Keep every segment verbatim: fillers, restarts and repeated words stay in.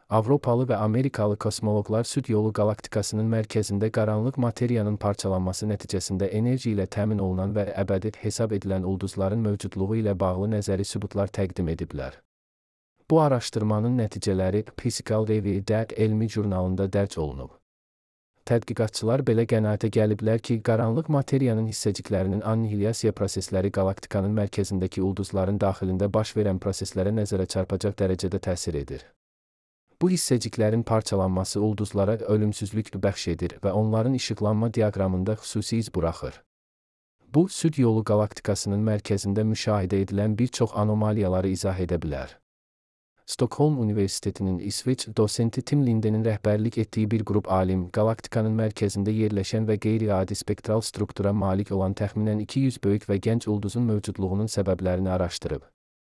Avropalı və Amerikalı kosmoloqlar Süd yolu qalaktikasının mərkəzində qaranlıq materiyanın parçalanması nəticəsində enerji ilə təmin olunan və əbədi hesab edilən ulduzların mövcudluğu ilə bağlı nəzəri sübutlar təqdim ediblər. Bu araşdırmanın nəticələri Physical Review Dət elmi jurnalında dərc olunub. Tədqiqatçılar belə qənaətə gəliblər ki, qaranlıq materiyanın hissəciklərinin annihilyasiya prosesləri qalaktikanın mərkəzindəki ulduzların daxilində baş verən proseslərə nəzərə çarpacaq dərəcədə təsir edir. Bu hissəciklərin parçalanması ulduzlara ölümsüzlük bəxş edir və onların işıqlanma diaqramında xüsusi iz buraxır. Bu, Süd yolu qalaktikasının mərkəzində müşahidə edilən bir çox anomaliyaları izah edə bilər. Stockholm Universitetinin İsveç dosenti Tim Linde'nin rəhbərlik etdiyi bir qrup alim, qalaktikanın mərkəzində yerləşən və qeyri-adi spektral struktura malik olan təxminən iki yüz böyük və gənc ulduzun mövcudluğunun səbəblərini araşdırıb.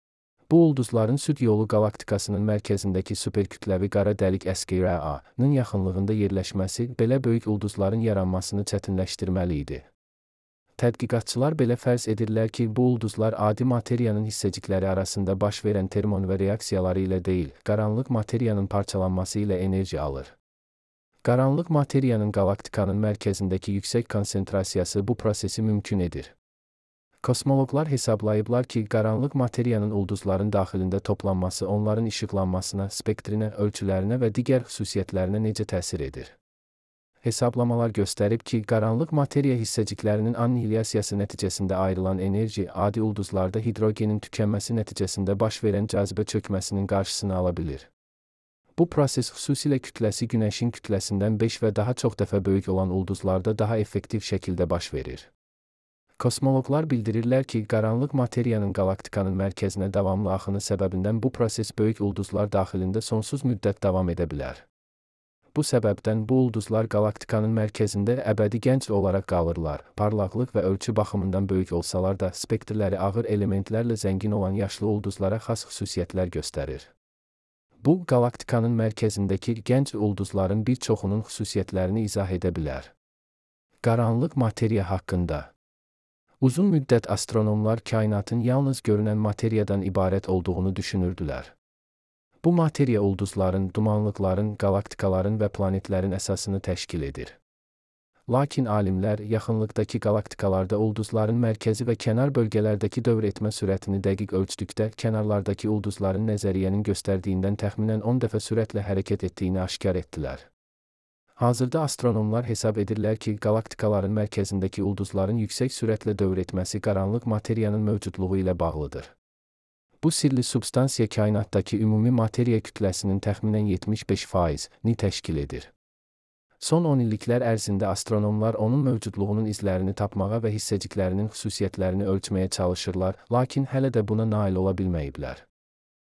Bu ulduzların Süd yolu qalaktikasının mərkəzindəki superkütləvi qara dəlik S K R A-nın yaxınlığında yerləşməsi belə böyük ulduzların yaranmasını çətinləşdirməli idi. Tədqiqatçılar belə fərz edirlər ki, bu ulduzlar adi materiyanın hissəcikləri arasında baş verən termonüvə reaksiyaları ilə deyil, qaranlıq materiyanın parçalanması ilə enerji alır. Qaranlıq materiyanın qalaktikanın mərkəzindəki yüksək konsentrasiyası bu prosesi mümkün edir. Kosmoloqlar hesablayıblar ki, qaranlıq materiyanın ulduzların daxilində toplanması onların işıqlanmasına, spektrinə, ölçülərinə və digər xüsusiyyətlərinə necə təsir edir. Hesablamalar göstərib ki, qaranlıq materiya hissəciklərinin annihilyasiyası nəticəsində ayrılan enerji adi ulduzlarda hidrogenin tükənməsi nəticəsində baş verən cazibə çökməsinin qarşısını ala bilir. Bu proses xüsusilə kütləsi Günəşin kütləsindən beş və daha çox dəfə böyük olan ulduzlarda daha effektiv şəkildə baş verir. Kosmoloqlar bildirirlər ki, qaranlıq materiyanın qalaktikanın mərkəzinə davamlı axını səbəbindən bu proses böyük ulduzlar daxilində sonsuz müddət davam edə bilər. Bu səbəbdən bu ulduzlar qalaktikanın mərkəzində əbədi gənc olaraq qalırlar, parlaqlıq və ölçü baxımından böyük olsalar da spektrləri ağır elementlərlə zəngin olan yaşlı ulduzlara xas xüsusiyyətlər göstərir. Bu, qalaktikanın mərkəzindəki gənc ulduzların bir çoxunun xüsusiyyətlərini izah edə bilər. Qaranlıq materiya haqqında uzun müddət astronomlar kainatın yalnız görünən materiyadan ibarət olduğunu düşünürdülər. Bu materiya ulduzların, dumanlıqların, qalaktikaların və planetlərin əsasını təşkil edir. Lakin alimlər yaxınlıqdakı qalaktikalarda ulduzların mərkəzi və kənar bölgələrdəki dövr etmə sürətini dəqiq ölçdükdə kənarlardakı ulduzların nəzəriyyənin göstərdiyindən təxminən on dəfə sürətlə hərəkət etdiyini aşkar etdilər. Hazırda astronomlar hesab edirlər ki, qalaktikaların mərkəzindəki ulduzların yüksək sürətlə dövr etməsi qaranlıq materiyanın mövcudluğu ilə bağlıdır. Bu sirli substansiya kainatdakı ümumi materiya kütləsinin təxminən yetmiş beş faizini təşkil edir. Son on illiklər ərzində astronomlar onun mövcudluğunun izlərini tapmağa və hissəciklərinin xüsusiyyətlərini ölçməyə çalışırlar, lakin hələ də buna nail ola bilməyiblər.